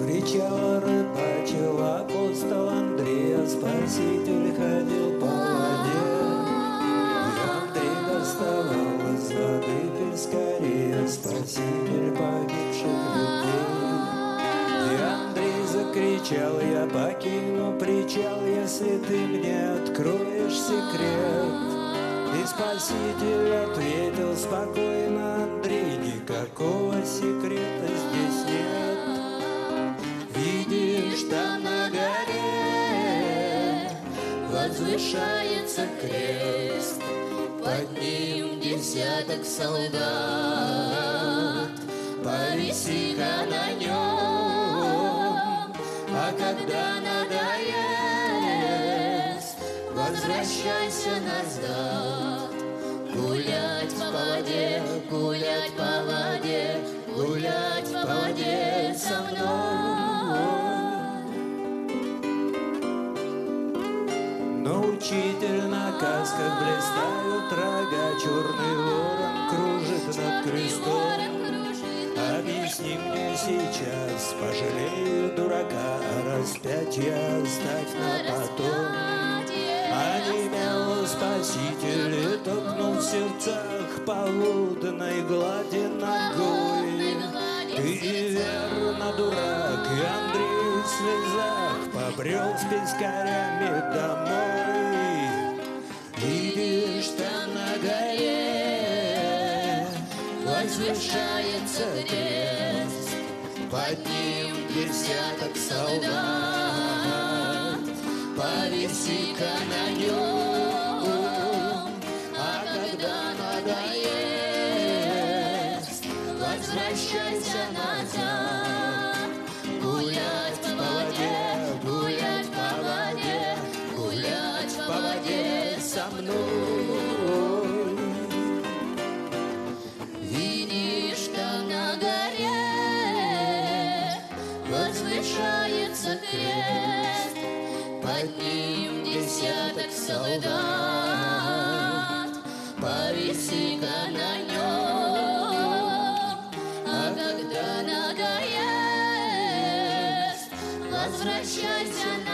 Кричала, рыбачила апостол Андрей, а Спаситель ходил по воде. И Андрей доставал из воды, пей скорее, Спаситель погибших людей. И Андрей закричал, я покину причал, если ты мне откроешь секрет. И Спаситель ответил спокойно, Андрей, никакого секрета здесь нет. Видишь, там на горе возвышается крест, под ним десяток солдат, повиси-ка на нем, а когда надоест, возвращайся назад. Гулять по воде, гулять по воде, гулять по воде со мной. Но учитель на касках блистают рога, черный ворон кружит над крестом. Объясни мне сейчас, пожалею дурака, распятие оставь на потом. Онемел Спаситель и топнул в сердцах по водной глади ногой. Ты верно дурак, и Андрей в слезах побрел с пескарями домой. Видишь, там на горе возвышается крест, под ним десяток солдат, повиси-ка на нем, а когда надоест, возвращайся назад. Гулять по воде, гулять по воде, гулять по воде со мной. Видишь, там на горе возвышается крест, под ним десяток солдат, повиси-ка на нем, а когда надоест, возвращайся на